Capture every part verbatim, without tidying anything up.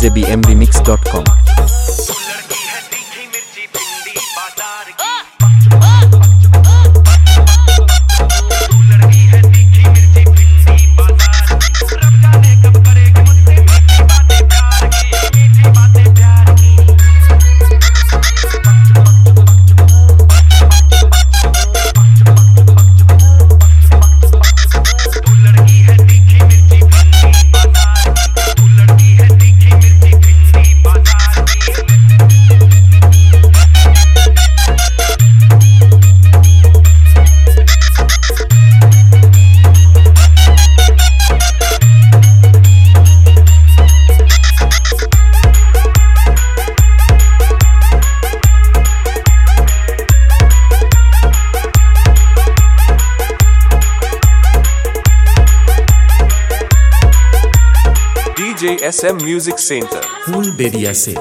DJ B M remix dot com. DJ S M music centre Phulberia से।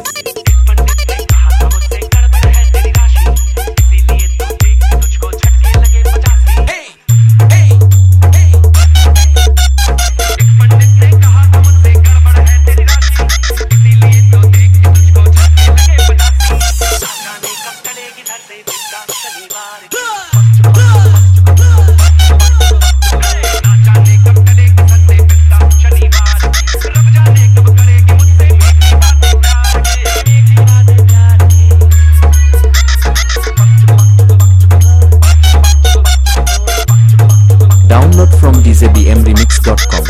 Download from d j b m remix dot com।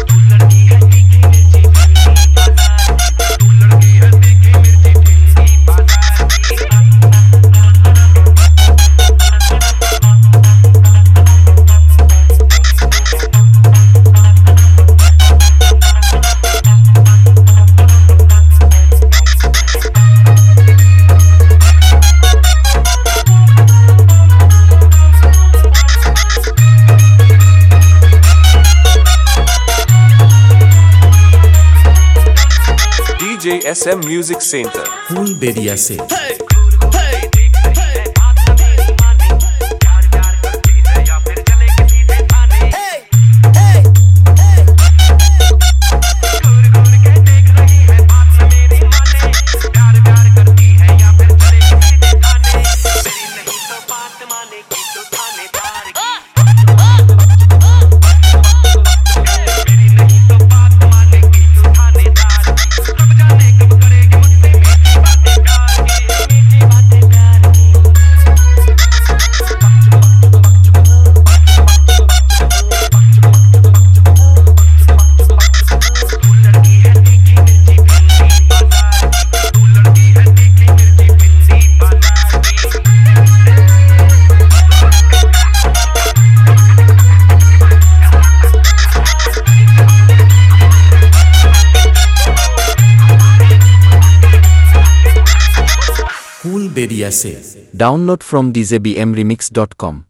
DJ S M music centre Phulberia से। फूलबेरिया से। Download from d j b m remix dot com।